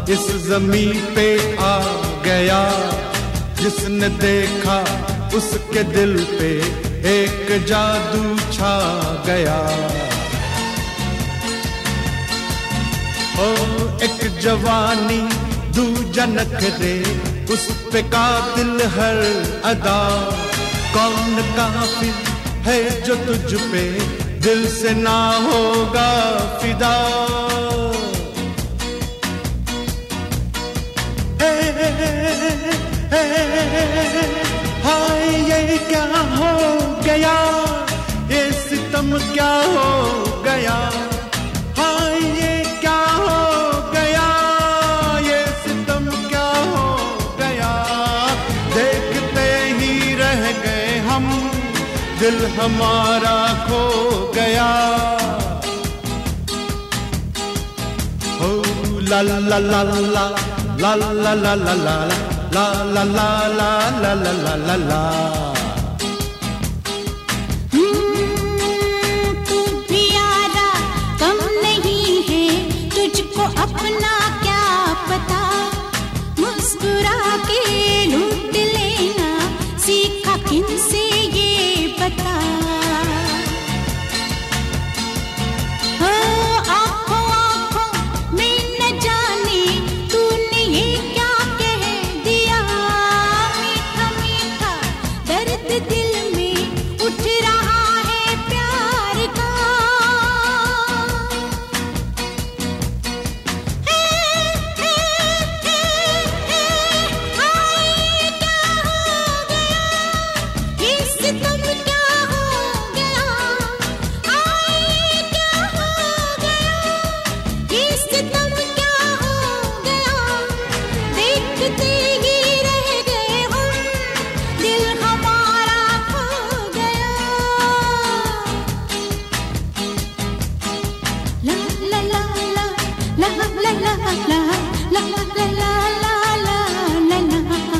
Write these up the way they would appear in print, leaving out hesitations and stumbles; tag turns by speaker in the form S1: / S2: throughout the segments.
S1: इस ज़मीं पे आ गया, जिसने देखा उसके दिल पे एक जादू छा गया। ओ एक जवानी दूजा नखरे, उस पे कातिल हर अदा। कौन काफिर है जो तुझ पे दिल से ना होगा फिदा। हाय ये क्या हो गया, ये सितम क्या हो गया। हाय ये क्या हो गया, ये सितम क्या हो गया। देखते ही रह गए हम, दिल हमारा खो गया। हो ला ला ला ला ला ला ला ला ला ला ला ला ला ला ला ला ला।
S2: तू भी यारा कम नहीं है, तुझको अपना क्या पता। मुस्कुरा के लूट लेना सीखा किनसे ये बता। आँखों आँखों में न जाने तूने ये क्या कह दिया। मीठा मीठा दर्द दिल में उठ रहा है प्यार का। हाय क्या हो गया, ये सितम क्या हो गया। हाय क्या हो गया, ये सितम क्या हो गया। देखते ही रह गए हम, दिल हमारा खो गया। ला ला ला ला ला ला ला ला ला ला ला ला ला ला।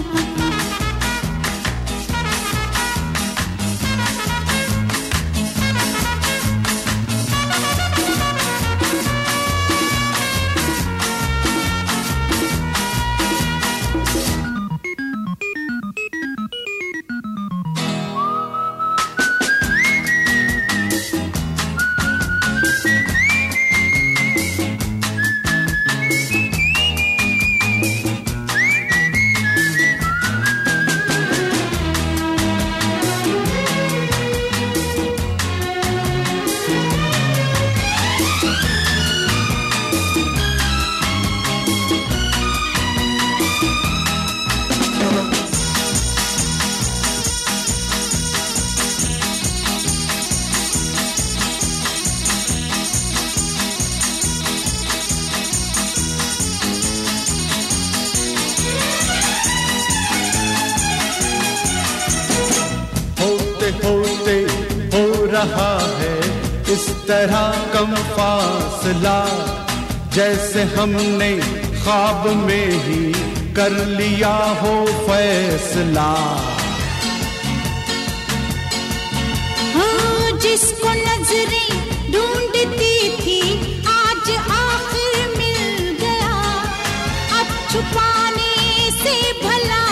S1: होते होते हो रहा है इस तरह कम फासला, जैसे हमने ख्वाब में ही कर लिया हो फैसला।
S2: जिसको नजरें ढूंढती थी आज आखिर मिल गया। अब छुपाने से भला